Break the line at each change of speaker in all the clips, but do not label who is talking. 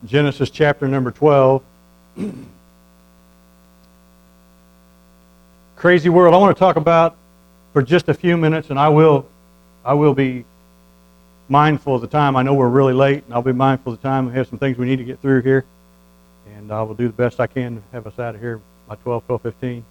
Genesis chapter number 12. Crazy world. I want to talk about for just a few minutes, and I will be mindful of the time. I know we're really late, and I'll be mindful of the time. We have some things we need to get through here, and I will do the best I can to have us out of here by 12:15.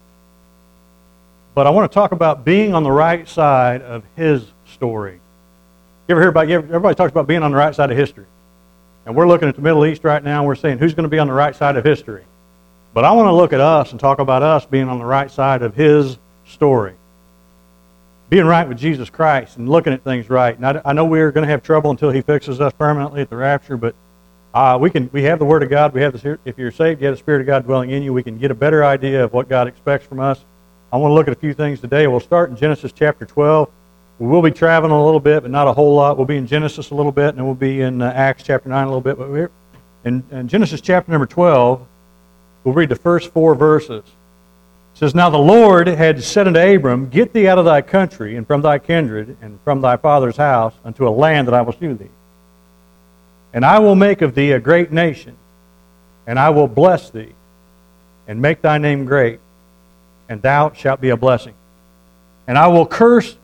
But I want to talk about being on the right side of his story. You ever hear about? Everybody talks about being on the right side of history. And we're looking at the Middle East right now, and we're saying, who's going to be on the right side of history? But I want to look at us and talk about us being on the right side of his story. Being right with Jesus Christ and looking at things right. And I know we're going to have trouble until he fixes us permanently at the rapture, but we have the Word of God. If you're saved, you have the Spirit of God dwelling in you. We can get a better idea of what God expects from us. I want to look at a few things today. We'll start in Genesis chapter 12. We will be traveling a little bit, but not a whole lot. We'll be in Genesis a little bit, and then we'll be in Acts chapter 9 a little bit. But we're in Genesis chapter number 12, we'll read the first 4 verses. It says, Now the Lord had said unto Abram, Get thee out of thy country, and from thy kindred, and from thy father's house, unto a land that I will shew thee. And I will make of thee a great nation, and I will bless thee, and make thy name great, and thou shalt be a blessing. And I will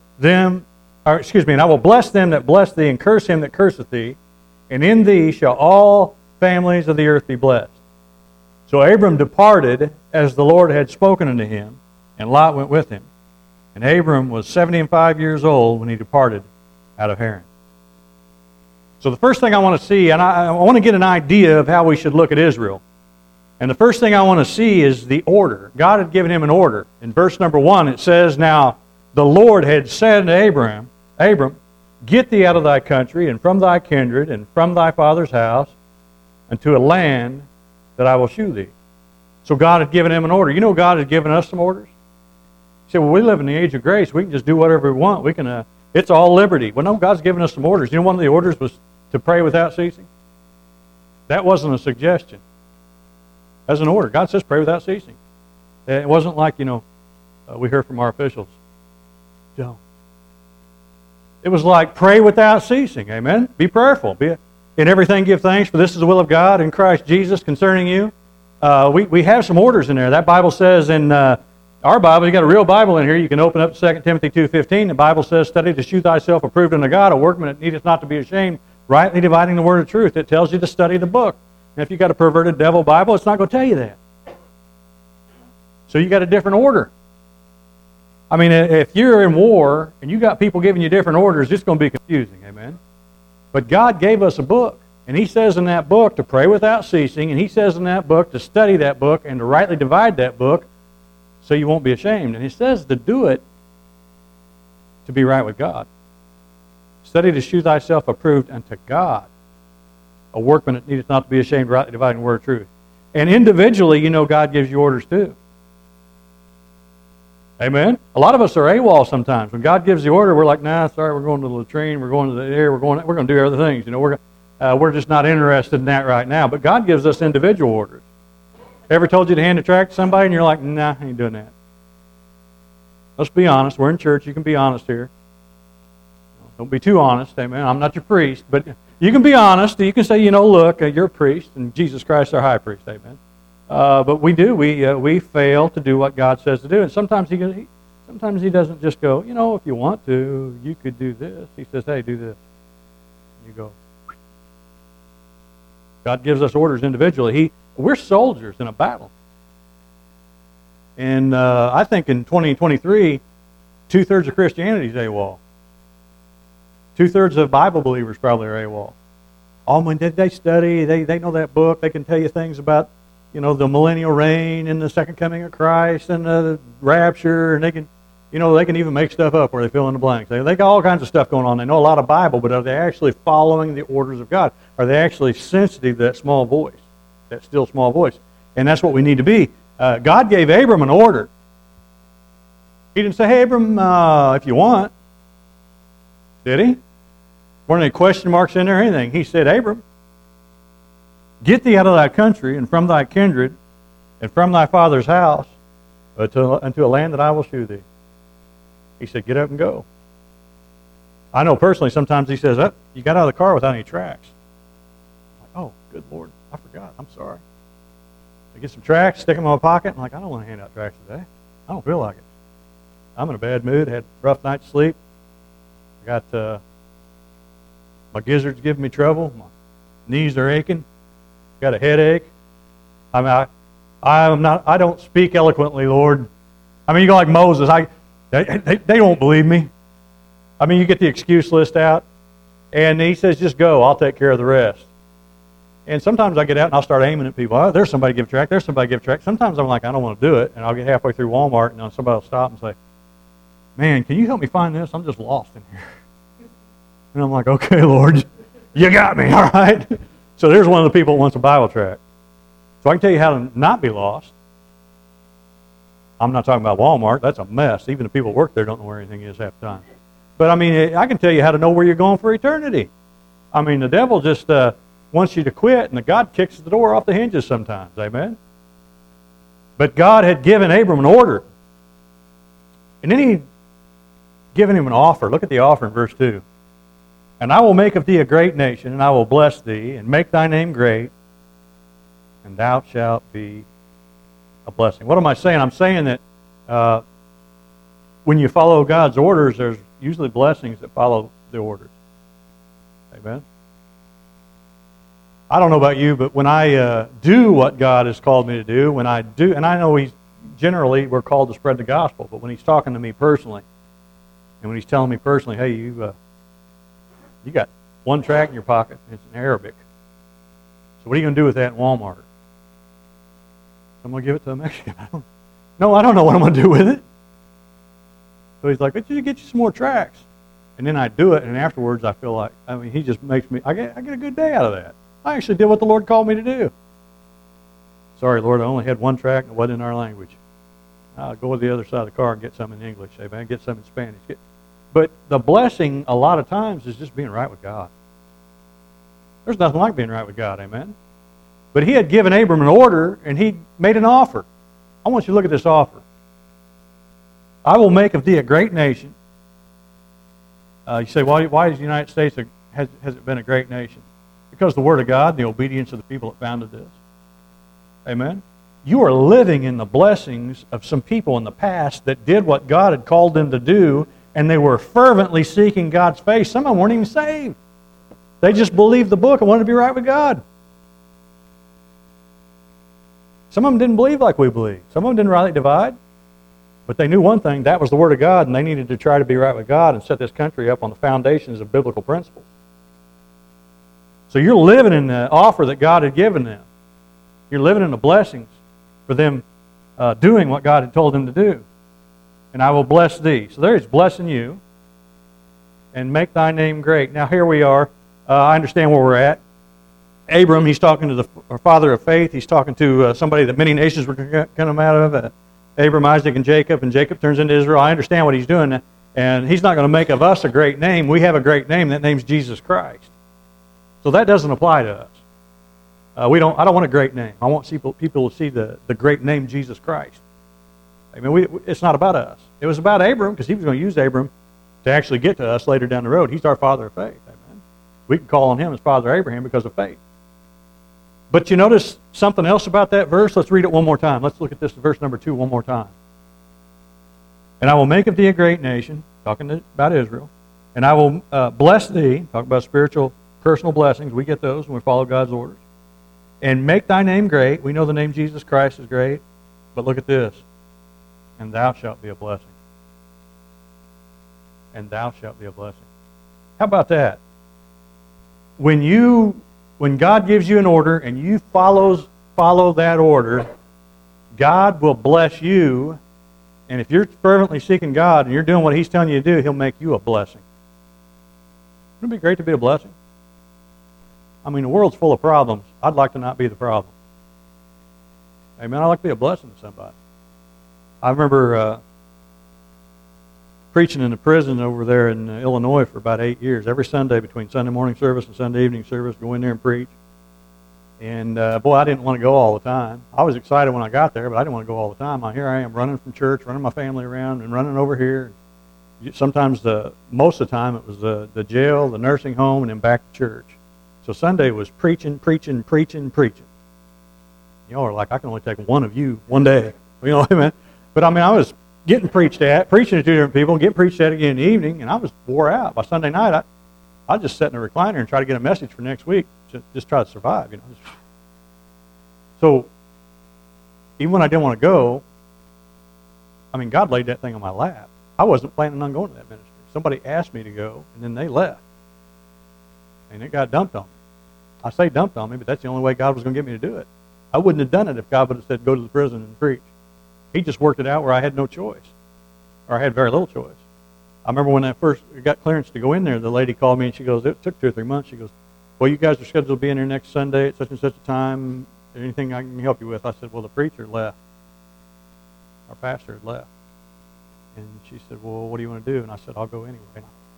and I will bless them that bless thee, and curse him that curseth thee, and in thee shall all families of the earth be blessed. So Abram departed as the Lord had spoken unto him, and Lot went with him. And Abram was 75 years old when he departed out of Haran. So the first thing I want to see, and I want to get an idea of how we should look at Israel. And the first thing I want to see is the order. God had given him an order. In verse number 1 it says, Now the Lord had said to Abram, Get thee out of thy country, and from thy kindred, and from thy father's house, unto a land that I will shew thee. So God had given him an order. You know God has given us some orders? You say, well, we live in the age of grace. We can just do whatever we want. It's all liberty. Well, no, God's given us some orders. You know, one of the orders was to pray without ceasing. That wasn't a suggestion. That's an order. God says pray without ceasing. It wasn't like, we hear from our officials, don't. It was like pray without ceasing. Amen? Be prayerful. In everything give thanks, for this is the will of God in Christ Jesus concerning you. We have some orders in there. That Bible says in our Bible, you got a real Bible in here. You can open up 2 Timothy 2:15. The Bible says, Study to shew thyself approved unto God, a workman that needeth not to be ashamed, rightly dividing the word of truth. It tells you to study the book. And if you got a perverted devil Bible, it's not going to tell you that. So you got a different order. I mean, if you're in war and you got people giving you different orders, it's going to be confusing, amen? But God gave us a book, and he says in that book to pray without ceasing, and he says in that book to study that book and to rightly divide that book so you won't be ashamed. And he says to do it to be right with God. Study to shew thyself approved unto God, a workman that needeth not to be ashamed, rightly dividing the word of truth. And individually, God gives you orders too. Amen? A lot of us are AWOL sometimes. When God gives the order, we're like, nah, sorry, we're going to the latrine, we're going to the air, we're going to do other things. We're just not interested in that right now. But God gives us individual orders. Ever told you to hand a tract to somebody and you're like, nah, I ain't doing that? Let's be honest. We're in church. You can be honest here. Don't be too honest. Amen? I'm not your priest. But you can be honest. You can say, look, you're a priest and Jesus Christ is our high priest. Amen? But we do. We fail to do what God says to do. And sometimes he doesn't just go, if you want to, you could do this. He says, hey, do this. You go. God gives us orders individually. We're soldiers in a battle. And I think in 2023, 2/3 of Christianity is AWOL. 2/3 of Bible believers probably are AWOL. When they study, they know that book. They can tell you things about the millennial reign and the second coming of Christ and the rapture, and they can even make stuff up where they fill in the blanks. They got all kinds of stuff going on. They know a lot of Bible, but are they actually following the orders of God? Are they actually sensitive to that small voice, that still small voice? And that's what we need to be. God gave Abram an order. He didn't say, hey, Abram, if you want. Did he? Weren't any question marks in there or anything. He said, Abram, get thee out of thy country, and from thy kindred, and from thy father's house, unto a land that I will shew thee. He said, get up and go. I know personally sometimes he says, you got out of the car without any tracks. I'm like, oh, good Lord. I God, I'm sorry. I get some tracts, stick them in my pocket. I'm like, I don't want to hand out tracts today. I don't feel like it. I'm in a bad mood, had a rough night's sleep. I got my gizzards giving me trouble. My knees are aching. Got a headache. I don't speak eloquently, Lord. I mean, you go like Moses. They don't believe me. I mean, you get the excuse list out, and he says, just go. I'll take care of the rest. And sometimes I get out and I'll start aiming at people. Oh, there's somebody give a tract. There's somebody give a tract. Sometimes I'm like, I don't want to do it, and I'll get halfway through Walmart, and then somebody will stop and say, man, can you help me find this? I'm just lost in here. And I'm like, okay, Lord, you got me, all right? So there's one of the people that wants a Bible tract. So I can tell you how to not be lost. I'm not talking about Walmart. That's a mess. Even the people that work there don't know where anything is half the time. But I mean, I can tell you how to know where you're going for eternity. I mean, the devil just wants you to quit, and God kicks the door off the hinges sometimes. Amen? But God had given Abram an order. And then He'd given him an offer. Look at the offer in verse 2. And I will make of thee a great nation, and I will bless thee, and make thy name great, and thou shalt be a blessing. What am I saying? I'm saying that when you follow God's orders, there's usually blessings that follow the orders. Amen? I don't know about you, but when I do what God has called me to do, when I do, and I know we're called to spread the gospel, but when He's talking to me personally, and when He's telling me personally, hey, you got one tract in your pocket, it's in Arabic. So what are you going to do with that in Walmart? I'm going to give it to a Mexican. I don't know what I'm going to do with it. So He's like, let's just get you some more tracts. And then I do it, and afterwards I feel like, He just makes me, I get a good day out of that. I actually did what the Lord called me to do. Sorry, Lord, I only had one tract and it wasn't in our language. I'll go to the other side of the car and get some in English, amen. Get some in Spanish. But the blessing a lot of times is just being right with God. There's nothing like being right with God, amen. But He had given Abram an order, and He made an offer. I want you to look at this offer. I will make of thee a great nation. You say, why is the United States, has it been a great nation? Because the Word of God and the obedience of the people that founded this. Amen. You are living in the blessings of some people in the past that did what God had called them to do, and they were fervently seeking God's face. Some of them weren't even saved. They just believed the book and wanted to be right with God. Some of them didn't believe like we believe. Some of them didn't rightly divide. But they knew one thing, that was the Word of God, and they needed to try to be right with God and set this country up on the foundations of biblical principles. So you're living in the offer that God had given them. You're living in the blessings for them doing what God had told them to do. And I will bless thee. So there He's blessing you. And make thy name great. Now here we are. I understand where we're at. Abram, he's talking to our father of faith. He's talking to somebody that many nations were going to come out of. Abram, Isaac, and Jacob turns into Israel. I understand what he's doing. And He's not going to make of us a great name. We have a great name. That name's Jesus Christ. So that doesn't apply to us. I don't want a great name. I want people to see the great name Jesus Christ. I mean, it's not about us. It was about Abram because He was going to use Abram to actually get to us later down the road. He's our father of faith. Amen. We can call on him as Father Abraham because of faith. But you notice something else about that verse? Let's read it one more time. Let's look at this verse number 2 one more time. And I will make of thee a great nation, talking about Israel, and I will bless thee, talking about spiritual, personal blessings. We get those when we follow God's orders. And make thy name great. We know the name Jesus Christ is great. But look at this. And thou shalt be a blessing. And thou shalt be a blessing. How about that? When God gives you an order and you follow that order, God will bless you. And if you're fervently seeking God and you're doing what He's telling you to do, He'll make you a blessing. Wouldn't it be great to be a blessing? I mean, the world's full of problems. I'd like to not be the problem. Amen. I'd like to be a blessing to somebody. I remember preaching in the prison over there in Illinois for about 8 years. Every Sunday between Sunday morning service and Sunday evening service, go in there and preach. And boy, I didn't want to go all the time. I was excited when I got there, but I didn't want to go all the time. Here I am running from church, running my family around, and running over here. Sometimes, most of the time, it was the jail, the nursing home, and then back to church. So Sunday was preaching. Y'all are like, I can only take one of you one day. You know what I mean? But I mean, I was getting preached at, preaching to two different people, getting preached at again in the evening, and I was wore out. By Sunday night, I just sat in a recliner and try to get a message for next week, just try to survive, you know. So, even when I didn't want to go, I mean, God laid that thing on my lap. I wasn't planning on going to that ministry. Somebody asked me to go, and then they left. And it got dumped on me. I say dumped on me, but that's the only way God was going to get me to do it. I wouldn't have done it if God would have said, go to the prison and preach. He just worked it out where I had no choice, or I had very little choice. I remember when I first got clearance to go in there, the lady called me and she goes, it took 2 or 3 months. She goes, well, you guys are scheduled to be in here next Sunday at such and such a time. Is there anything I can help you with? I said, well, the preacher left. Our pastor had left. And she said, well, what do you want to do? And I said, I'll go anyway.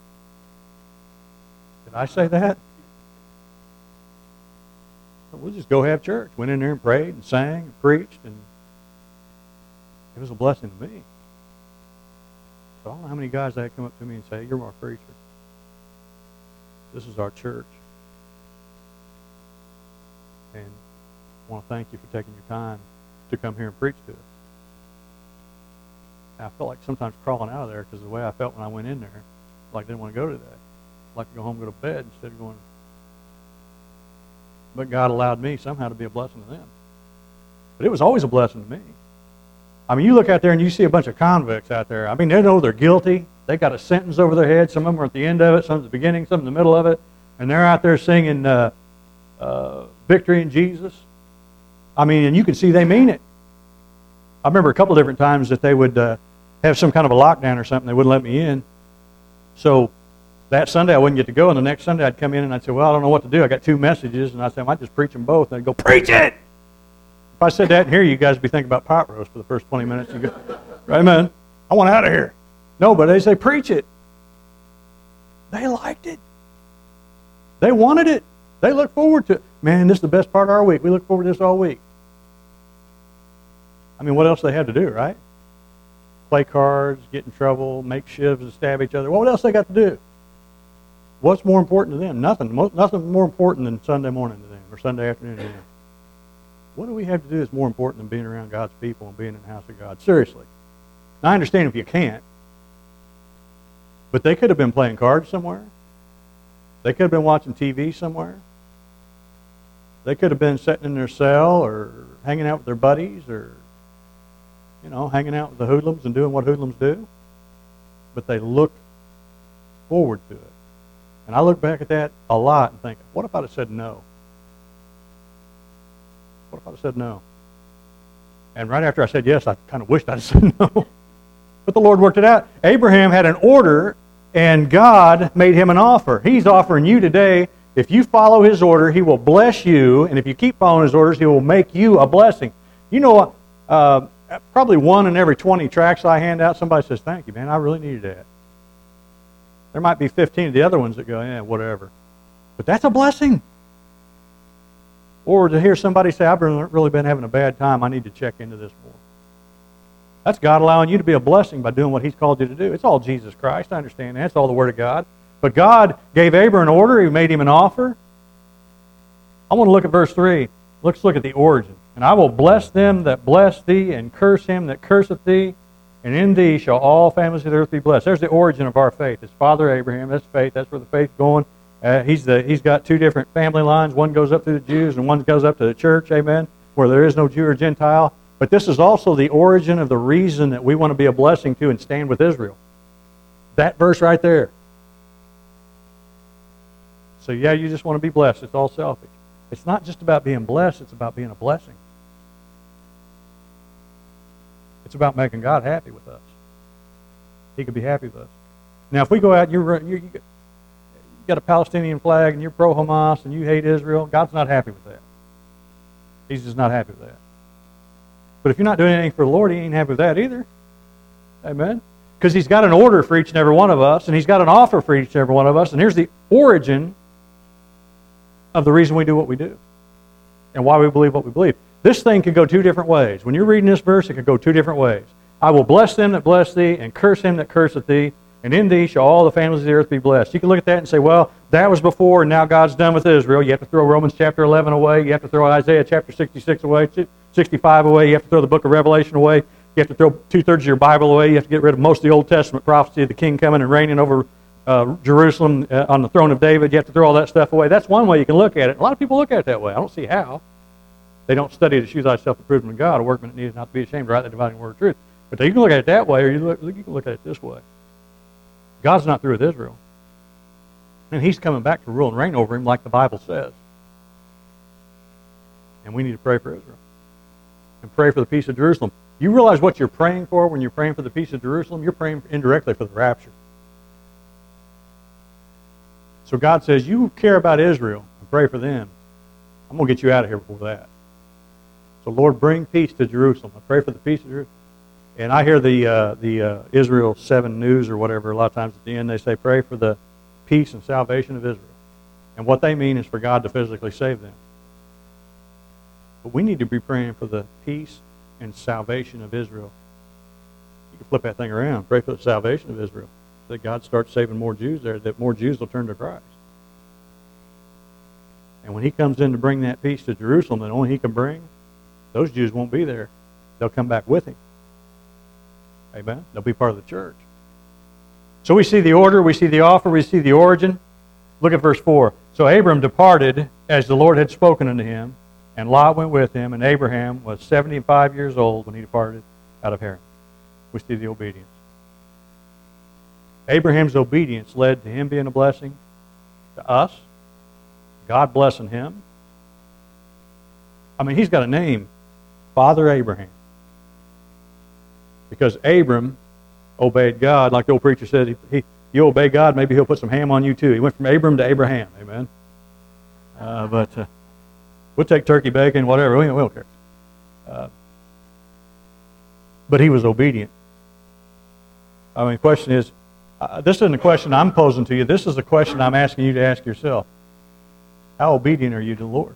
Did I say that? We'll just go have church. Went in there and prayed and sang and preached, and it was a blessing to me. So I don't know how many guys that come up to me and say, you're our preacher. This is our church. And I want to thank you for taking your time to come here and preach to us. I felt like sometimes crawling out of there because the way I felt when I went in there, like I didn't want to go to that. I'd like to go home and go to bed instead of going. But God allowed me somehow to be a blessing to them. But it was always a blessing to me. I mean, you look out there and you see a bunch of convicts out there. I mean, they know they're guilty. They got a sentence over their head. Some of them are at the end of it, some at the beginning, some in the middle of it. And they're out there singing Victory in Jesus. I mean, and you can see they mean it. I remember a couple of different times that they would have some kind of a lockdown or something. They wouldn't let me in. So that Sunday I wouldn't get to go, and the next Sunday I'd come in and I'd say, well, I don't know what to do. I got 2 messages, and I said, I might just preach them both. And they'd go, preach it! If I said that in here, you guys would be thinking about pot roast for the first 20 minutes. You go, right, man? I want out of here. No, but they say, preach it. They liked it. They wanted it. They looked forward to it. Man, this is the best part of our week. We look forward to this all week. I mean, what else do they have to do, right? Play cards, get in trouble, make shivs and stab each other. What else they got to do? What's more important to them? Nothing. Nothing more important than Sunday morning to them or Sunday afternoon to them. What do we have to do that's more important than being around God's people and being in the house of God? Seriously. Now, I understand if you can't, but they could have been playing cards somewhere. They could have been watching TV somewhere. They could have been sitting in their cell or hanging out with their buddies or, you know, hanging out with the hoodlums and doing what hoodlums do. But they look forward to it. And I look back at that a lot and think, what if I'd have said no? What if I'd have said no? And right after I said yes, I kind of wished I'd said no. But the Lord worked it out. Abraham had an order, and God made him an offer. He's offering you today, if you follow His order, He will bless you. And if you keep following His orders, He will make you a blessing. You know what? Probably 1 in every 20 tracts I hand out, somebody says, thank you, man, I really needed that. There might be 15 of the other ones that go, yeah, whatever. But that's a blessing. Or to hear somebody say, I've really been having a bad time, I need to check into this more. That's God allowing you to be a blessing by doing what He's called you to do. It's all Jesus Christ, I understand that. It's all the Word of God. But God gave Abraham an order. He made him an offer. I want to look at verse 3. Let's look at the origin. And I will bless them that bless thee, and curse him that curseth thee. And in thee shall all families of the earth be blessed. There's the origin of our faith. It's Father Abraham. That's faith. That's where the faith's going. He's got 2 different family lines. One goes up through the Jews, and one goes up to the church, amen, where there is no Jew or Gentile. But this is also the origin of the reason that we want to be a blessing to and stand with Israel. That verse right there. So yeah, you just want to be blessed. It's all selfish. It's not just about being blessed. It's about being a blessing. It's about making God happy with us. He could be happy with us. Now, if we go out, you got a Palestinian flag and you're pro-Hamas and you hate Israel, God's not happy with that. He's just not happy with that. But if you're not doing anything for the Lord, He ain't happy with that either. Amen? Because He's got an order for each and every one of us, and He's got an offer for each and every one of us, and here's the origin of the reason we do what we do and why we believe what we believe. This thing could go 2 different ways. When you're reading this verse, it could go 2 different ways. I will bless them that bless thee, and curse him that curseth thee, and in thee shall all the families of the earth be blessed. You can look at that and say, well, that was before, and now God's done with Israel. You have to throw Romans chapter 11 away. You have to throw Isaiah chapter 66 away. 65 away. You have to throw the book of Revelation away. You have to throw 2/3 of your Bible away. You have to get rid of most of the Old Testament prophecy of the king coming and reigning over Jerusalem on the throne of David. You have to throw all that stuff away. That's one way you can look at it. A lot of people look at it that way. I don't see how. They don't study to show thyself approved unto God, a workman that needeth not to be ashamed, right? The dividing word of truth. But you can look at it that way, or you can look at it this way. God's not through with Israel. And he's coming back to rule and reign over him like the Bible says. And we need to pray for Israel. And pray for the peace of Jerusalem. You realize what you're praying for when you're praying for the peace of Jerusalem? You're praying indirectly for the rapture. So God says, you care about Israel and pray for them. I'm going to get you out of here before that. So Lord, bring peace to Jerusalem. I pray for the peace of Jerusalem. And I hear the Israel 7 News or whatever, a lot of times at the end they say, pray for the peace and salvation of Israel. And what they mean is for God to physically save them. But we need to be praying for the peace and salvation of Israel. You can flip that thing around. Pray for the salvation of Israel. That God starts saving more Jews there, that more Jews will turn to Christ. And when he comes in to bring that peace to Jerusalem that only he can bring, those Jews won't be there. They'll come back with him. Amen? They'll be part of the church. So we see the order, we see the offer, we see the origin. Look at verse 4. So Abram departed as the Lord had spoken unto him, and Lot went with him, and Abraham was 75 years old when he departed out of Haran. We see the obedience. Abraham's obedience led to him being a blessing to us, God blessing him. I mean, he's got a name, Father Abraham. Because Abram obeyed God, like the old preacher said, you obey God, maybe he'll put some ham on you too. He went from Abram to Abraham, amen? But we'll take turkey, bacon, whatever, we don't care. But he was obedient. I mean, the question is, this isn't a question I'm posing to you. This is a question I'm asking you to ask yourself. How obedient are you to the Lord?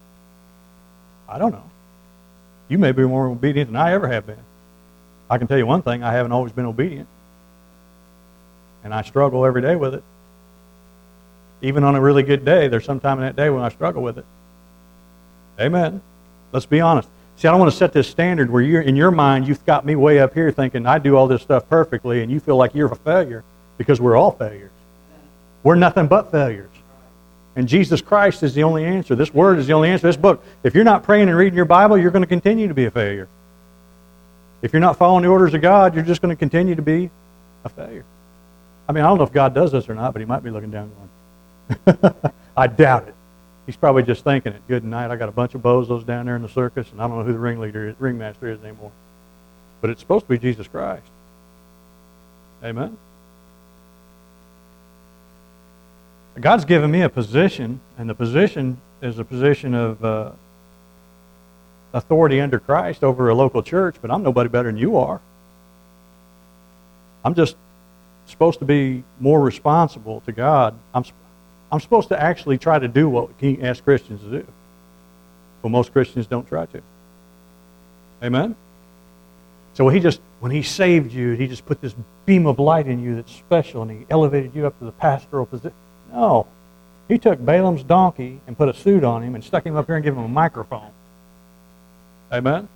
I don't know. You may be more obedient than I ever have been. I can tell you one thing, I haven't always been obedient. And I struggle every day with it. Even on a really good day, there's some time in that day when I struggle with it. Amen. Let's be honest. See, I don't want to set this standard where in your mind, you've got me way up here thinking I do all this stuff perfectly and you feel like you're a failure, because we're all failures. We're nothing but failures. And Jesus Christ is the only answer. This word is the only answer. This book, if you're not praying and reading your Bible, you're going to continue to be a failure. If you're not following the orders of God, you're just going to continue to be a failure. I mean, I don't know if God does this or not, but he might be looking down going, I doubt it. He's probably just thinking it. Good night. I got a bunch of bozos down there in the circus, and I don't know who the ringmaster is anymore. But it's supposed to be Jesus Christ. Amen? God's given me a position, and the position is a position of authority under Christ over a local church, but I'm nobody better than you are. I'm just supposed to be more responsible to God. I'm supposed to actually try to do what He asks Christians to do. But most Christians don't try to. Amen? So when He saved you, He just put this beam of light in you that's special, and He elevated you up to the pastoral position. No. He took Balaam's donkey and put a suit on him and stuck him up here and gave him a microphone. Amen?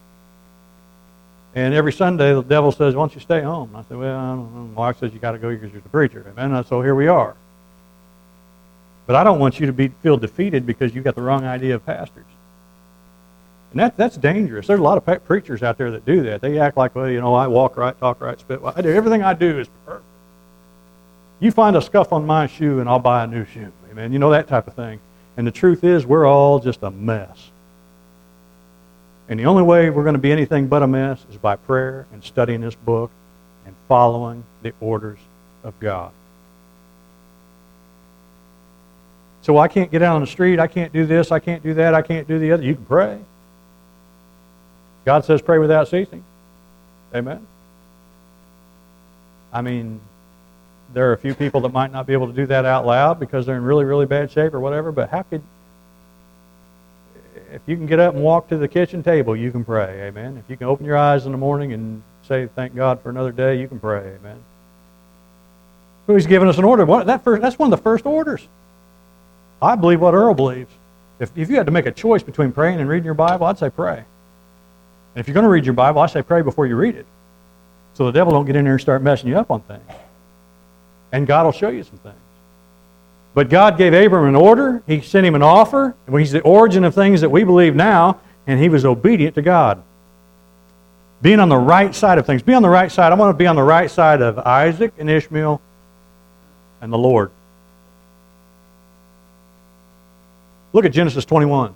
And every Sunday the devil says, why don't you stay home? And I said, well, I don't know. My wife says you got to go because you're the preacher. Amen? And so here we are. But I don't want you to feel defeated because you got the wrong idea of pastors. And that's dangerous. There's a lot of preachers out there that do that. They act like, well, you know, I walk right, talk right, spit right. Everything I do is perfect. You find a scuff on my shoe and I'll buy a new shoe. Amen? You know, that type of thing. And the truth is, we're all just a mess. And the only way we're going to be anything but a mess is by prayer and studying this book and following the orders of God. So I can't get out on the street, I can't do this, I can't do that, I can't do the other. You can pray. God says pray without ceasing. Amen? I mean, there are a few people that might not be able to do that out loud because they're in really, really bad shape or whatever, but if you can get up and walk to the kitchen table, you can pray. Amen? If you can open your eyes in the morning and say thank God for another day, you can pray. Amen? So He's given us an order. That's one of the first orders. I believe what Earl believes. If you had to make a choice between praying and reading your Bible, I'd say pray. And if you're going to read your Bible, I say pray before you read it, so the devil don't get in there and start messing you up on things. And God will show you some things. But God gave Abram an order. He sent him an offer. And he's the origin of things that we believe now, and he was obedient to God. Being on the right side of things. Be on the right side. I want to be on the right side of Isaac and Ishmael and the Lord. Look at Genesis 21.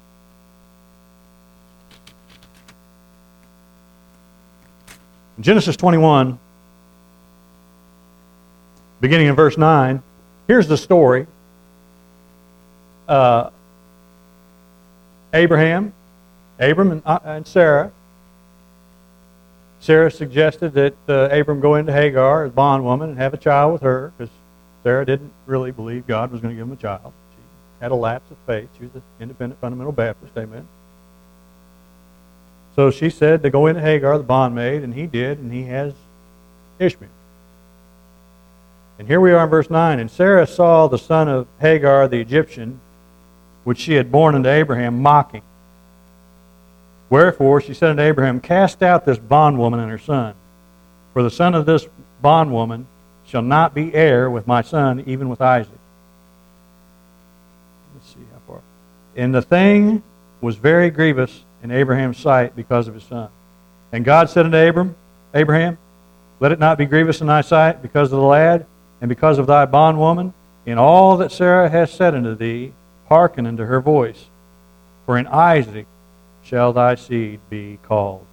In Genesis 21, beginning in verse 9, here's the story. Abram and Sarah. Sarah suggested that Abram go into Hagar as bondwoman and have a child with her, because Sarah didn't really believe God was going to give him a child. She had a lapse of faith. She was an independent fundamental Baptist, amen. So she said to go into Hagar, the bondmaid, and he did, and he has Ishmael. And here we are in verse 9. And Sarah saw the son of Hagar the Egyptian, which she had borne unto Abraham, mocking. Wherefore she said unto Abraham, cast out this bondwoman and her son, for the son of this bondwoman shall not be heir with my son, even with Isaac. Let's see how far. And the thing was very grievous in Abraham's sight because of his son. And God said unto Abraham, let it not be grievous in thy sight because of the lad, and because of thy bondwoman. In all that Sarah hath said unto thee, hearken unto her voice. For in Isaac shall thy seed be called.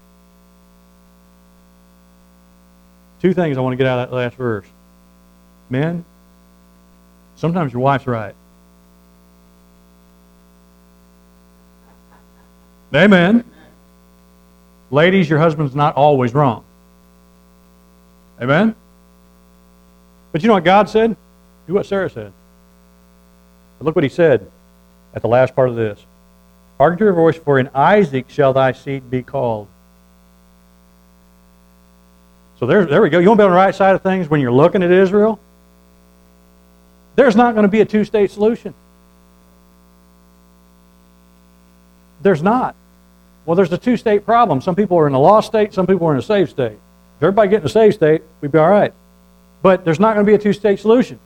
Two things I want to get out of that last verse. Men, sometimes your wife's right. Amen. Ladies, your husband's not always wrong. Amen? But you know what God said? Do what Sarah said. But look what he said at the last part of this. Hearken to her voice, for in Isaac shall thy seed be called. So there we go. You want to be on the right side of things when you're looking at Israel? There's not going to be a two-state solution. There's not. Well, there's a two-state problem. Some people are in a lost state, some people are in a saved state. If everybody get in a saved state, we'd be all right. But there's not going to be a two-state solution.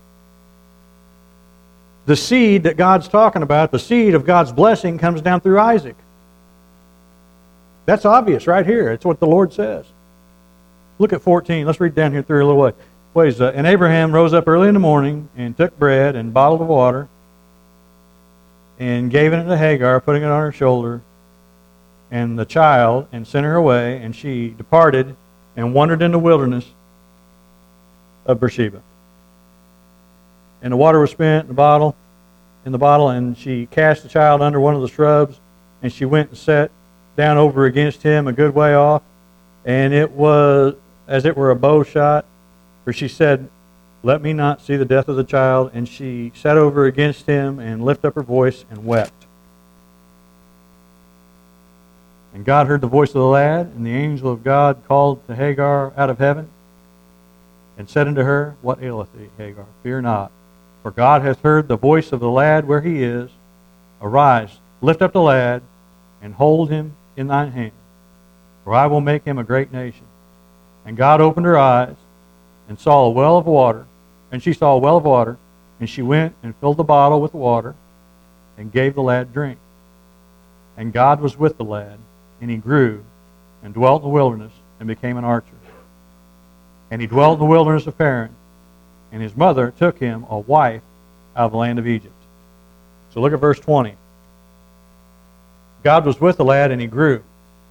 The seed that God's talking about, the seed of God's blessing, comes down through Isaac. That's obvious right here. It's what the Lord says. Look at 14. Let's read down here through a little way. And Abraham rose up early in the morning and took bread and bottled of water and gave it to Hagar, putting it on her shoulder, and the child, and sent her away, and she departed and wandered in the wilderness of Beersheba. And the water was spent in the bottle, and she cast the child under one of the shrubs, and she went and sat down over against him a good way off, and it was as it were a bow shot, for she said, let me not see the death of the child. And she sat over against him and lifted up her voice and wept. And God heard the voice of the lad, and the angel of God called to Hagar out of heaven, and said unto her, what aileth thee, Hagar? Fear not, for God hath heard the voice of the lad where he is. Arise, lift up the lad, and hold him in thine hand, for I will make him a great nation. And God opened her eyes, and saw a well of water, and she saw a well of water, and she went and filled the bottle with water, and gave the lad drink. And God was with the lad, and he grew, and dwelt in the wilderness, and became an archer. And he dwelt in the wilderness of Paran, and his mother took him a wife out of the land of Egypt. So look at verse 20. God was with the lad, and he grew.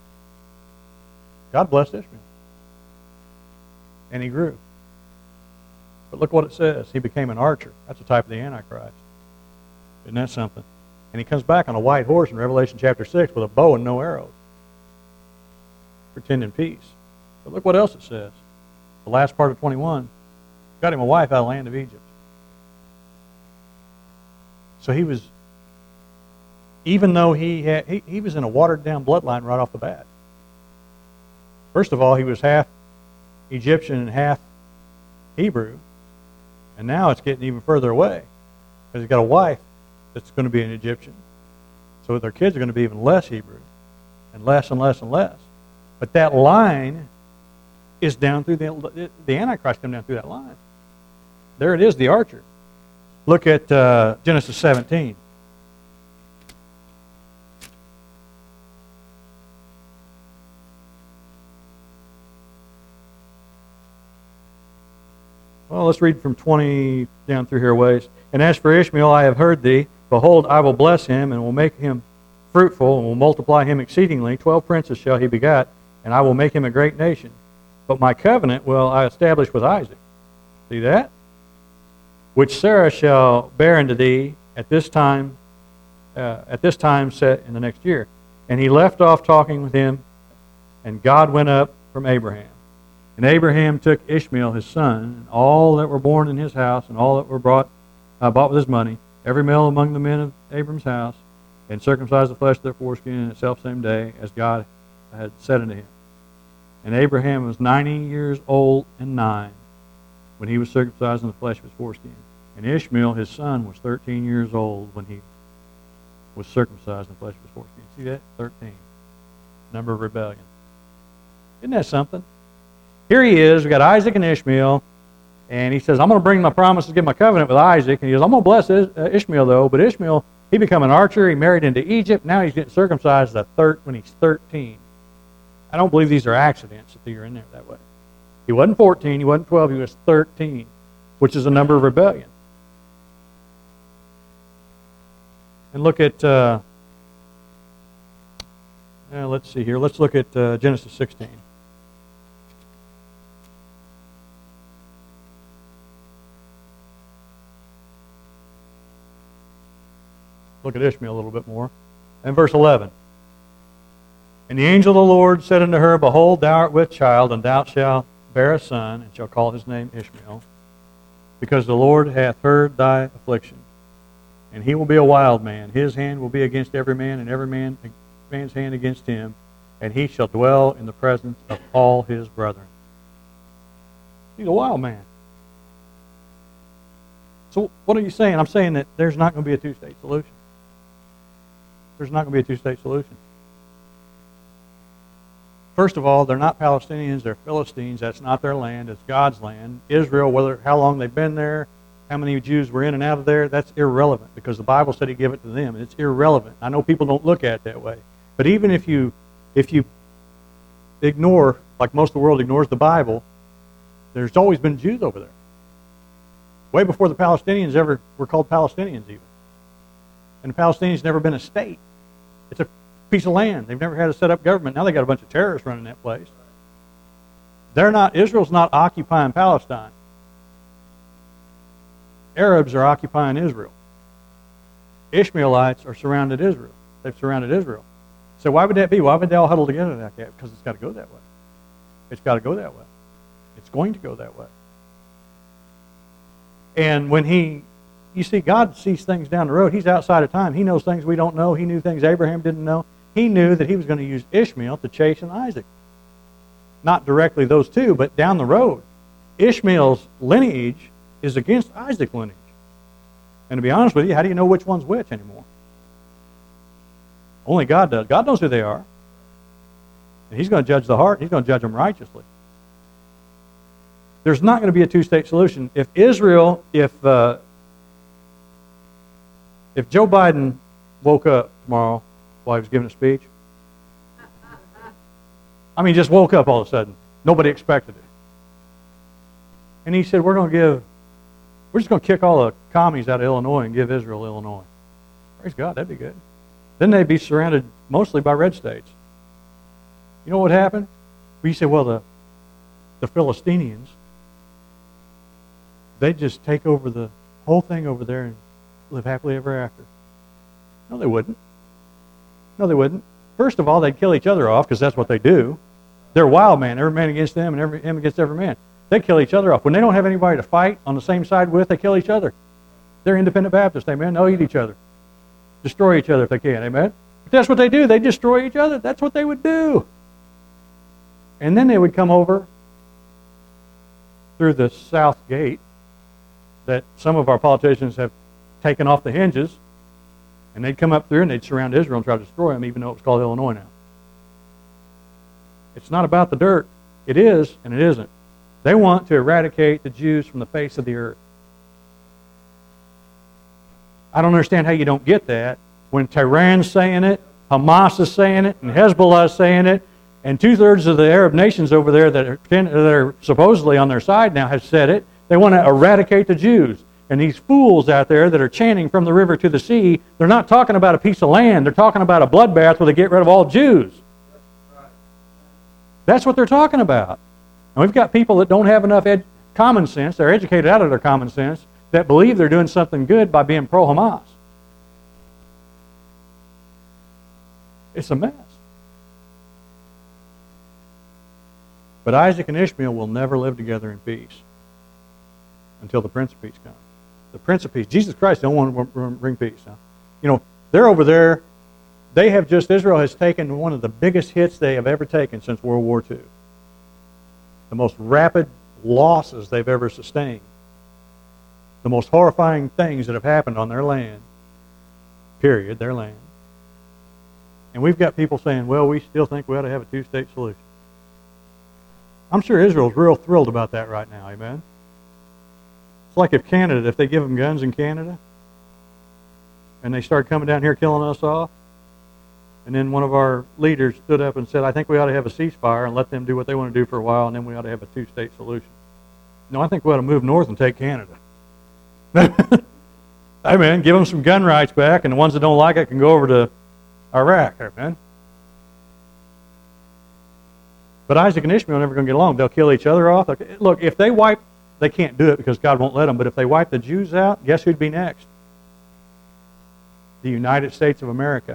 God blessed Ishmael. And he grew. But look what it says. He became an archer. That's a type of the Antichrist. Isn't that something? And he comes back on a white horse in Revelation chapter 6 with a bow and no arrows, pretending peace. But look what else it says. The last part of 21. Got him a wife out of the land of Egypt. So he was, even though he was in a watered down bloodline right off the bat. First of all, he was half Egyptian and half Hebrew. And now it's getting even further away, because he's got a wife that's going to be an Egyptian. So their kids are going to be even less Hebrew, and less and less and less. But that line is down through the Antichrist come down through that line. There it is, the archer. Look at Genesis 17. Well, let's read from 20 down through here a ways. And as for Ishmael, I have heard thee. Behold, I will bless him, and will make him fruitful, and will multiply him exceedingly. 12 princes shall he begat, and I will make him a great nation. But my covenant will I establish with Isaac. See that? Which Sarah shall bear unto thee at this time set in the next year. And he left off talking with him, and God went up from Abraham. And Abraham took Ishmael his son, and all that were born in his house, and all that were bought with his money, every male among the men of Abram's house, and circumcised the flesh of their foreskin in the selfsame day, as God had said unto him. And Abraham was 90 years old and 9 when he was circumcised in the flesh of his foreskin. And Ishmael his son was 13 years old when he was circumcised in the flesh of his foreskin. See that? 13. Number of rebellion. Isn't that something? Here he is, we've got Isaac and Ishmael, and he says, I'm going to bring my promises, give my covenant with Isaac, and he goes, I'm going to bless Ishmael though, but Ishmael, he become an archer, he married into Egypt, now he's getting circumcised when he's 13. I don't believe these are accidents that you're in there that way. He wasn't 14, he wasn't 12, he was 13, which is a number of rebellion. And look at, let's see here, let's look at Genesis 16. Look at Ishmael a little bit more. And verse 11. And the angel of the Lord said unto her, Behold, thou art with child, and thou shalt bear a son, and shall call his name Ishmael, because the Lord hath heard thy affliction. And he will be a wild man. His hand will be against every man, and every man's hand against him, and he shall dwell in the presence of all his brethren. He's a wild man. So what are you saying? I'm saying that there's not going to be a two-state solution. There's not going to be a two-state solution. First of all, they're not Palestinians, they're Philistines. That's not their land, it's God's land. Israel, how long they've been there, how many Jews were in and out of there, that's irrelevant because the Bible said he gave it to them. It's irrelevant. I know people don't look at it that way. But even if you ignore, like most of the world ignores the Bible, there's always been Jews over there. Way before the Palestinians ever were called Palestinians even. And the Palestinians never been a state. It's a piece of land. They've never had a set-up government. Now they got a bunch of terrorists running that place. Israel's not occupying Palestine. Arabs are occupying Israel. Ishmaelites are surrounded Israel. They've surrounded Israel. So why would that be? Why would they all huddle together like that? Because it's got to go that way. It's got to go that way. It's going to go that way. And when you see, God sees things down the road. He's outside of time. He knows things we don't know. He knew things Abraham didn't know. He knew that he was going to use Ishmael to chasten Isaac. Not directly those two, but down the road. Ishmael's lineage is against Isaac's lineage. And to be honest with you, how do you know which one's which anymore? Only God does. God knows who they are. And he's going to judge the heart. He's going to judge them righteously. There's not going to be a two-state solution. If Joe Biden woke up tomorrow while he was giving a speech, just woke up all of a sudden. Nobody expected it. And he said, we're just going to kick all the commies out of Illinois and give Israel Illinois. Praise God, that'd be good. Then they'd be surrounded mostly by red states. You know what happened? Well, you say, well, the Philistinians, they'd just take over the whole thing over there and live happily ever after. No, they wouldn't. No, they wouldn't. First of all, they'd kill each other off because that's what they do. They're wild man, every man against them and him against every man. They kill each other off. When they don't have anybody to fight on the same side with, they kill each other. They're independent Baptists, amen? They'll eat each other. Destroy each other if they can, amen? But that's what they do. They destroy each other. That's what they would do. And then they would come over through the south gate that some of our politicians have taken off the hinges, and they'd come up through and they'd surround Israel and try to destroy them, even though it was called Illinois now. It's not about the dirt. It is, and it isn't. They want to eradicate the Jews from the face of the earth. I don't understand how you don't get that when Tehran's saying it, Hamas is saying it, and Hezbollah is saying it, and 2/3 of the Arab nations over there that are supposedly on their side now have said it. They want to eradicate the Jews. And these fools out there that are chanting from the river to the sea, they're not talking about a piece of land. They're talking about a bloodbath where they get rid of all Jews. That's what they're talking about. And we've got people that don't have enough common sense. They're educated out of their common sense that believe they're doing something good by being pro-Hamas. It's a mess. But Isaac and Ishmael will never live together in peace until the Prince of Peace comes. The Prince of Peace, Jesus Christ, don't want to bring peace. Huh? You know, they're over there. Israel has taken one of the biggest hits they have ever taken since World War II. The most rapid losses they've ever sustained. The most horrifying things that have happened on their land. Period, their land. And we've got people saying, well, we still think we ought to have a two-state solution. I'm sure Israel's real thrilled about that right now, amen? It's like if they give them guns in Canada, and they start coming down here killing us off, and then one of our leaders stood up and said, I think we ought to have a ceasefire and let them do what they want to do for a while, and then we ought to have a two-state solution. No, I think we ought to move north and take Canada. Amen. Give them some gun rights back, and the ones that don't like it can go over to Iraq. Amen. But Isaac and Ishmael are never going to get along. They'll kill each other off. Look, if they can't do it because God won't let them, but if they wipe the Jews out, guess who'd be next? The United States of America.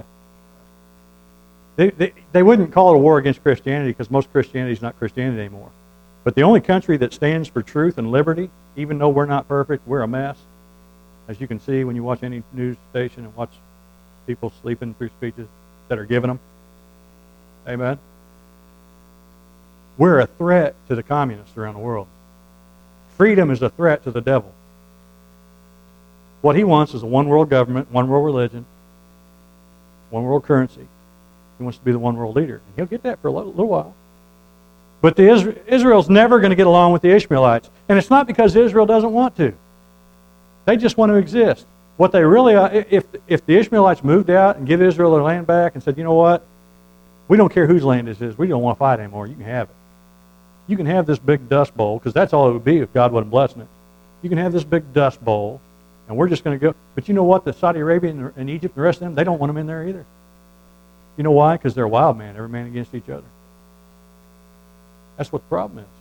They wouldn't call it a war against Christianity because most Christianity is not Christianity anymore. But the only country that stands for truth and liberty, even though we're not perfect, we're a mess. As you can see when you watch any news station and watch people sleeping through speeches that are given them. Amen. We're a threat to the communists around the world. Freedom is a threat to the devil. What he wants is a one world government, one world religion, one world currency. He wants to be the one world leader. And he'll get that for a little while. But Israel's never going to get along with the Ishmaelites. And it's not because Israel doesn't want to. They just want to exist. What they really are, if the Ishmaelites moved out and give Israel their land back and said, you know what, we don't care whose land this is, we don't want to fight anymore, you can have it. You can have this big dust bowl, because that's all it would be if God wasn't blessing it. You can have this big dust bowl, and we're just going to go. But you know what? The Saudi Arabia and Egypt and the rest of them, they don't want them in there either. You know why? Because they're a wild man, every man against each other. That's what the problem is.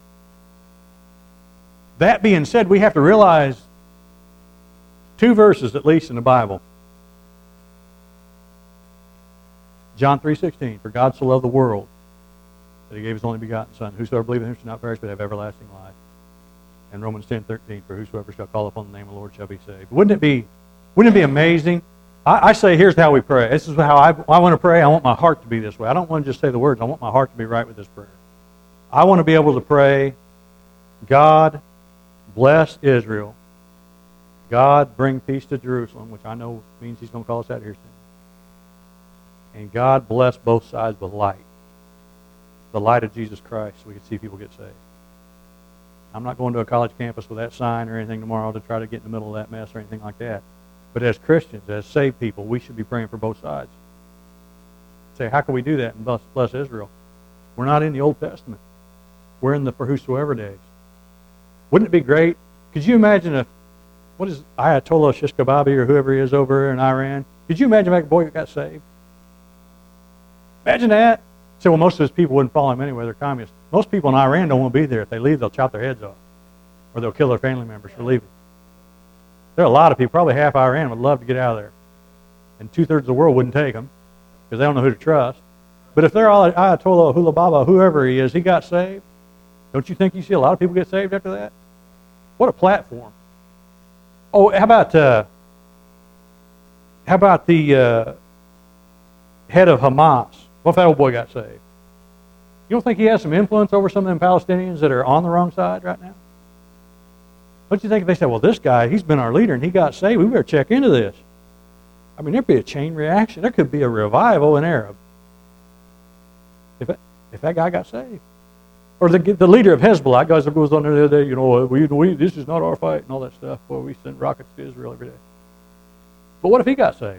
That being said, we have to realize two verses at least in the Bible. John 3:16, for God so loved the world that he gave his only begotten Son. Whosoever believeth in him shall not perish but have everlasting life. And Romans 10:13, for whosoever shall call upon the name of the Lord shall be saved. Wouldn't it be amazing? I say here's how we pray. This is how I want to pray. I want my heart to be this way. I don't want to just say the words. I want my heart to be right with this prayer. I want to be able to pray, God bless Israel. God bring peace to Jerusalem, which I know means he's going to call us out here soon. And God bless both sides with light. The light of Jesus Christ, so we can see people get saved. I'm not going to a college campus with that sign or anything tomorrow to try to get in the middle of that mess or anything like that. But as Christians, as saved people, we should be praying for both sides. Say, how can we do that and bless Israel? We're not in the Old Testament. We're in the for whosoever days. Wouldn't it be great? Could you imagine what is Ayatollah Shishkababi or whoever he is over there in Iran? Could you imagine that boy who got saved? Imagine that. So, well, most of his people wouldn't follow him anyway. They're communists. Most people in Iran don't want to be there. If they leave, they'll chop their heads off. Or they'll kill their family members for leaving. There are a lot of people, probably half Iran, would love to get out of there. And 2/3 of the world wouldn't take them because they don't know who to trust. But if they're all Ayatollah, Hulababa, whoever he is, he got saved, don't you think you see a lot of people get saved after that? What a platform. Oh, how about the head of Hamas? What if that old boy got saved? You don't think he has some influence over some of them Palestinians that are on the wrong side right now? Don't you think if they say, well, this guy, he's been our leader and he got saved, we better check into this? I mean, there'd be a chain reaction. There could be a revival in Arab. if that guy got saved. Or the leader of Hezbollah, guys that goes on there the other day, this is not our fight and all that stuff. Boy, we send rockets to Israel every day. But what if he got saved?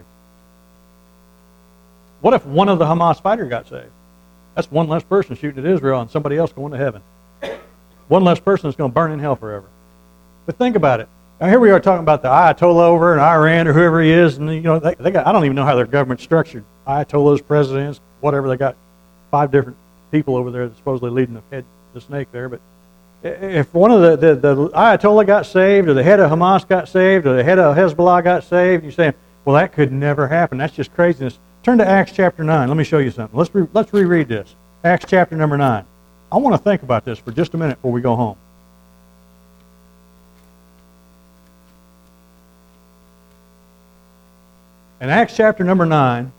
What if one of the Hamas fighters got saved? That's one less person shooting at Israel and somebody else going to heaven. One less person that's going to burn in hell forever. But think about it. Now here we are talking about the Ayatollah over in Iran or whoever he is, and they got, I don't even know how their government's structured. Ayatollahs, presidents, whatever, they got 5 different people over there that's supposedly leading the snake there. But if one of the Ayatollah got saved, or the head of Hamas got saved, or the head of Hezbollah got saved, you're saying, well, that could never happen. That's just craziness. Turn to Acts chapter 9. Let me show you something. Let's reread this. Acts chapter number 9. I want to think about this for just a minute before we go home. In Acts chapter number 9,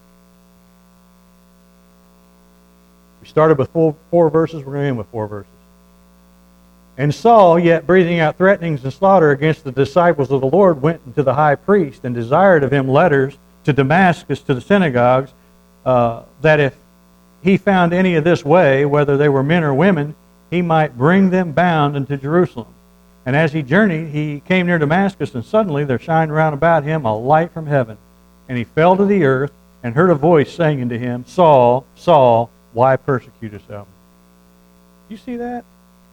we started with four verses. We're going to end with 4 verses. And Saul, yet breathing out threatenings and slaughter against the disciples of the Lord, went unto the high priest and desired of him letters to Damascus to the synagogues, that if he found any of this way, whether they were men or women, he might bring them bound into Jerusalem. And as he journeyed, he came near Damascus, and suddenly there shined round about him a light from heaven. And he fell to the earth, and heard a voice saying unto him, Saul, Saul, why persecutest thou me? You see that?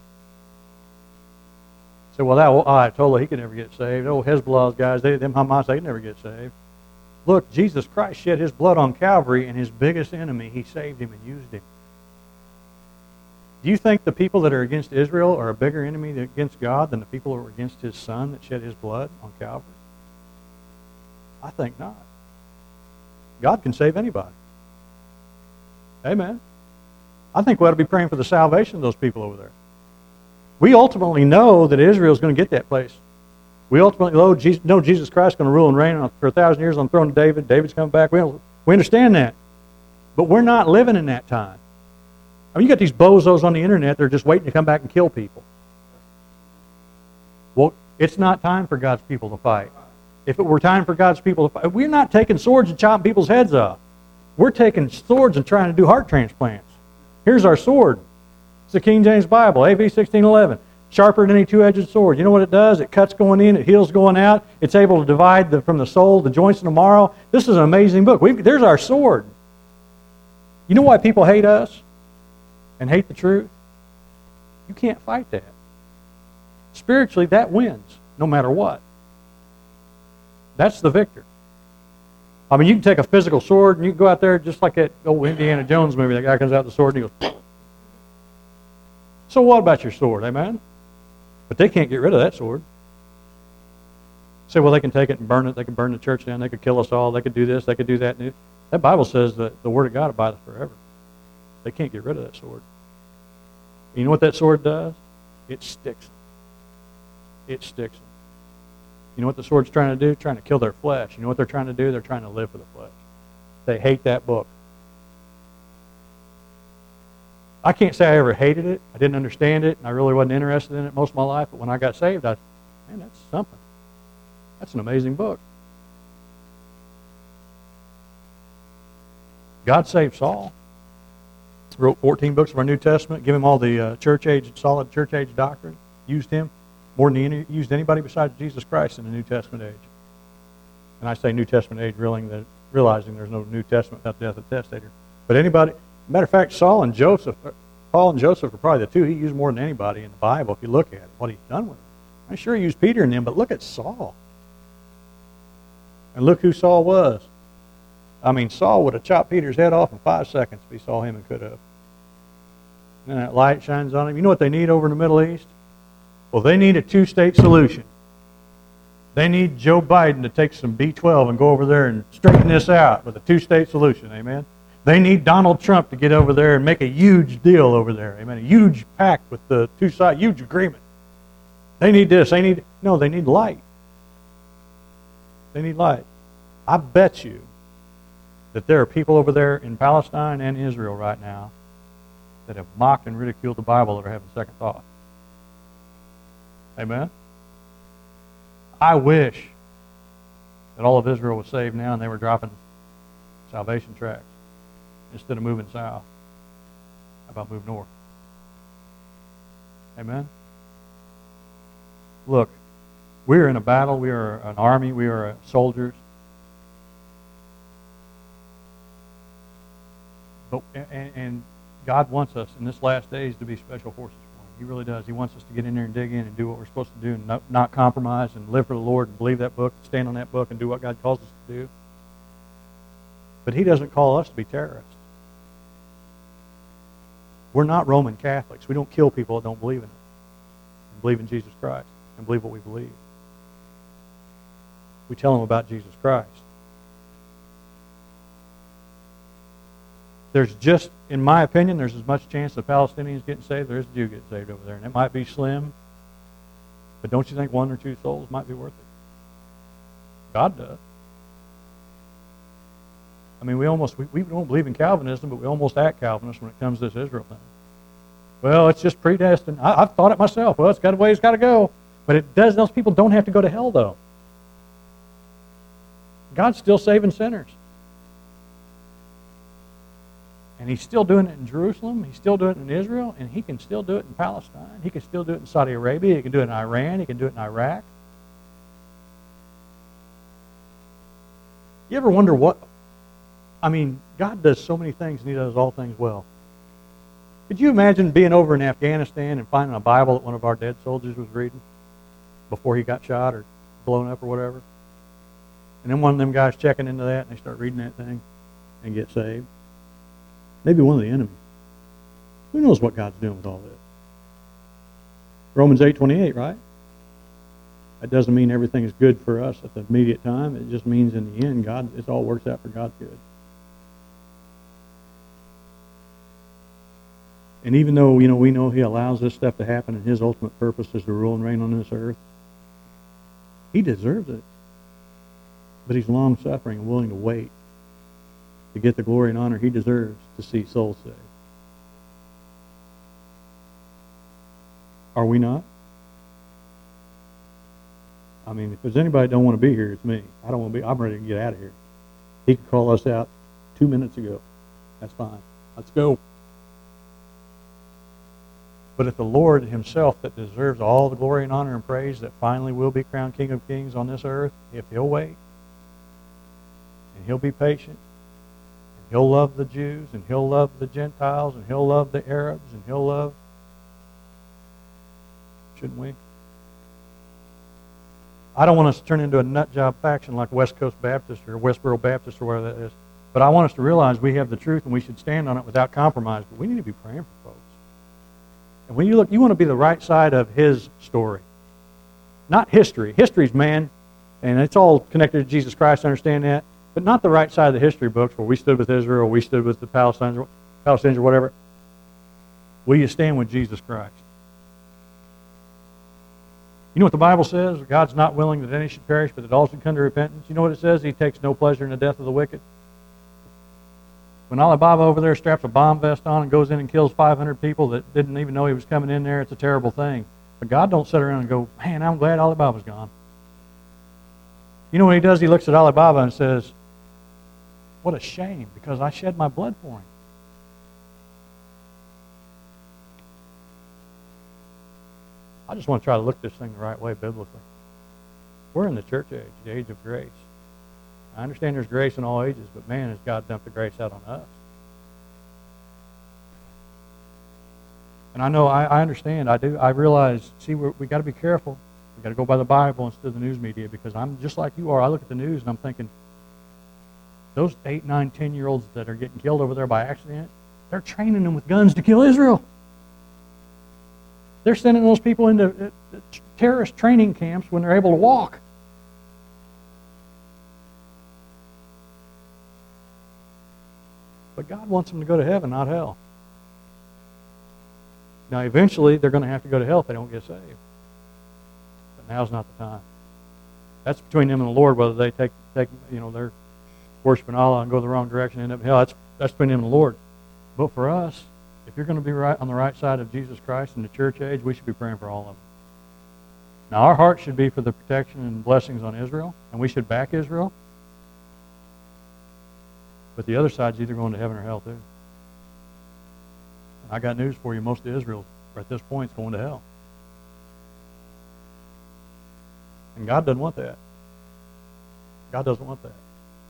So, well, that Ayatollah, he could never get saved. Oh, Hezbollah's guys, them Hamas, they could never get saved. Look, Jesus Christ shed his blood on Calvary, and his biggest enemy, he saved him and used him. Do you think the people that are against Israel are a bigger enemy against God than the people who are against his Son that shed his blood on Calvary? I think not. God can save anybody. Amen. I think we ought to be praying for the salvation of those people over there. We ultimately know that Israel is going to get that place. We ultimately know Jesus Christ is going to rule and reign for 1,000 years on the throne of David. David's coming back. We understand that. But we're not living in that time. I mean, you got these bozos on the internet that are just waiting to come back and kill people. Well, it's not time for God's people to fight. If it were time for God's people to fight, we're not taking swords and chopping people's heads off. We're taking swords and trying to do heart transplants. Here's our sword. It's the King James Bible, AV 1611. Sharper than any two-edged sword. You know what it does? It cuts going in, it heals going out. It's able to divide from the soul, the joints, and the marrow. This is an amazing book. There's our sword. You know why people hate us and hate the truth? You can't fight that. Spiritually, that wins, no matter what. That's the victor. I mean, you can take a physical sword and you can go out there just like that old Indiana Jones movie. That guy comes out with the sword and he goes, so what about your sword, amen? But they can't get rid of that sword. Say, well, they can take it and burn it. They can burn the church down. They could kill us all. They could do this. They could do that. That Bible says that the Word of God abideth forever. They can't get rid of that sword. You know what that sword does? It sticks them. It sticks them. You know what the sword's trying to do? Trying to kill their flesh. You know what they're trying to do? They're trying to live for the flesh. They hate that book. I can't say I ever hated it. I didn't understand it, and I really wasn't interested in it most of my life. But when I got saved, man, that's something. That's an amazing book. God saved Saul. Wrote 14 books of our New Testament. Give him all the solid church age doctrine. Used him more than he used anybody besides Jesus Christ in the New Testament age. And I say New Testament age, realizing there's no New Testament without the death of the testator. But anybody. Matter of fact, Paul and Joseph are probably the two he used more than anybody in the Bible, if you look at it, what he's done with them. I'm sure he used Peter and them, but look at Saul. And look who Saul was. I mean, Saul would have chopped Peter's head off in 5 seconds if he saw him and could have. And that light shines on him. You know what they need over in the Middle East? Well, they need a two-state solution. They need Joe Biden to take some B12 and go over there and straighten this out with a two-state solution, amen? They need Donald Trump to get over there and make a huge deal over there. Amen. A huge pact with the two sides, huge agreement. They need this. They need light. They need light. I bet you that there are people over there in Palestine and Israel right now that have mocked and ridiculed the Bible that are having second thought. Amen. I wish that all of Israel was saved now and they were dropping salvation tracts instead of moving south. How about move north? Amen? Look, we are in a battle. We are an army. We are soldiers. But, and God wants us in this last days to be special forces for Him. He really does. He wants us to get in there and dig in and do what we're supposed to do and not compromise and live for the Lord and believe that book, stand on that book and do what God calls us to do. But He doesn't call us to be terrorists. We're not Roman Catholics. We don't kill people that don't believe in it. And believe in Jesus Christ and believe what we believe. We tell them about Jesus Christ. There's just, in my opinion, there's as much chance of Palestinians getting saved there is a Jew getting saved over there. And it might be slim, but don't you think 1 or 2 souls might be worth it? God does. I mean, we don't believe in Calvinism, but we almost act Calvinist when it comes to this Israel thing. Well, it's just predestined. I've thought it myself. Well, it's got a way it's got to go. But it does. Those people don't have to go to hell, though. God's still saving sinners. And He's still doing it in Jerusalem. He's still doing it in Israel. And He can still do it in Palestine. He can still do it in Saudi Arabia. He can do it in Iran. He can do it in Iraq. You ever wonder what... I mean, God does so many things, and He does all things well. Could you imagine being over in Afghanistan and finding a Bible that one of our dead soldiers was reading before he got shot or blown up or whatever? And then one of them guys checking into that, and they start reading that thing and get saved. Maybe one of the enemies. Who knows what God's doing with all this? Romans 8:28, right? That doesn't mean everything is good for us at the immediate time. It just means in the end, it all works out for God's good. And even though we know He allows this stuff to happen, and His ultimate purpose is to rule and reign on this earth, He deserves it. But He's long-suffering and willing to wait to get the glory and honor He deserves to see souls saved. Are we not? I mean, if there's anybody that don't want to be here, it's me. I don't want to be. I'm ready to get out of here. He could call us out 2 minutes ago. That's fine. Let's go. But if the Lord Himself, that deserves all the glory and honor and praise, that finally will be crowned King of Kings on this earth, if He'll wait, and He'll be patient, and He'll love the Jews, and He'll love the Gentiles, and He'll love the Arabs, and He'll love... Shouldn't we? I don't want us to turn into a nut job faction like West Coast Baptist or Westboro Baptist or whatever that is. But I want us to realize we have the truth and we should stand on it without compromise. But we need to be praying for folks. And when you look, you want to be the right side of His story. Not history. History's man, and it's all connected to Jesus Christ, understand that. But not the right side of the history books where we stood with Israel, or we stood with the Palestinians or whatever. Will you stand with Jesus Christ? You know what the Bible says? God's not willing that any should perish, but that all should come to repentance. You know what it says? He takes no pleasure in the death of the wicked. When Ali Baba over there straps a bomb vest on and goes in and kills 500 people that didn't even know he was coming in there, it's a terrible thing. But God don't sit around and go, man, I'm glad Ali Baba's gone. You know what He does? He looks at Ali Baba and says, what a shame, because I shed my blood for him. I just want to try to look at this thing the right way biblically. We're in the church age, the age of grace. I understand there's grace in all ages, but man, has God dumped the grace out on us. And I know, I understand, I do. I realize, see, we got to be careful. We got to go by the Bible instead of the news media, because I'm just like you are. I look at the news and I'm thinking, those 8, 9, 10-year-olds that are getting killed over there by accident, they're training them with guns to kill Israel. They're sending those people into terrorist training camps when they're able to walk. But God wants them to go to heaven, not hell. Now, eventually, they're going to have to go to hell if they don't get saved. But now's not the time. That's between them and the Lord, whether they take they're worshiping Allah and go the wrong direction and end up in hell. That's between them and the Lord. But for us, if you're going to be right on the right side of Jesus Christ in the church age, we should be praying for all of them. Now, our heart should be for the protection and blessings on Israel, and we should back Israel. But the other side's either going to heaven or hell, too. I got news for you. Most of Israel, at this point, is going to hell. And God doesn't want that. God doesn't want that.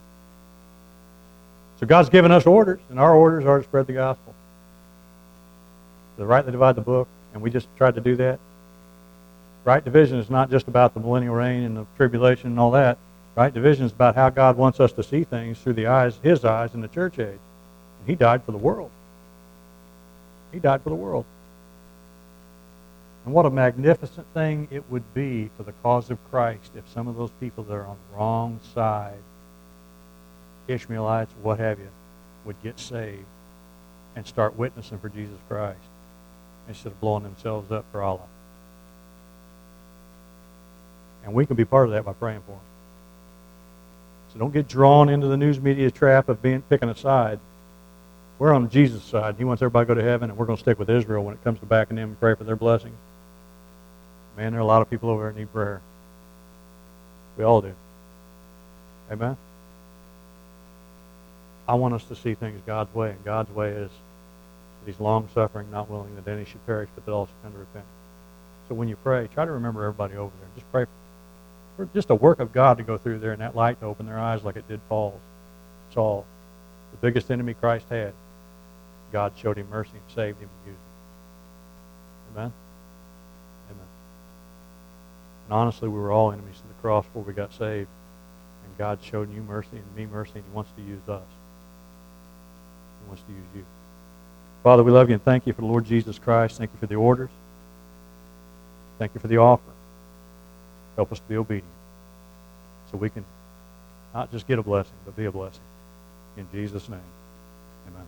So God's given us orders, and our orders are to spread the gospel. To rightly divide the book, and we just tried to do that. Right division is not just about the millennial reign and the tribulation and all that. Right division is about how God wants us to see things through the eyes, His eyes in the church age. And He died for the world. He died for the world. And what a magnificent thing it would be for the cause of Christ if some of those people that are on the wrong side, Ishmaelites, what have you, would get saved and start witnessing for Jesus Christ instead of blowing themselves up for Allah. And we can be part of that by praying for them. So don't get drawn into the news media trap of picking a side. We're on Jesus' side. He wants everybody to go to heaven, and we're going to stick with Israel when it comes to backing them and pray for their blessings. Man, there are a lot of people over there that need prayer. We all do. Amen? I want us to see things God's way, and God's way is that He's long-suffering, not willing that any should perish, but that all should come to repentance. So when you pray, try to remember everybody over there. Just pray for just a work of God to go through there and that light to open their eyes like it did Paul's. Saul, the biggest enemy Christ had. God showed him mercy and saved him and used him. Amen? Amen. And honestly, we were all enemies to the cross before we got saved. And God showed you mercy and me mercy, and He wants to use us. He wants to use you. Father, we love you and thank you for the Lord Jesus Christ. Thank you for the orders. Thank you for the offer. Help us to be obedient so we can not just get a blessing, but be a blessing. In Jesus' name.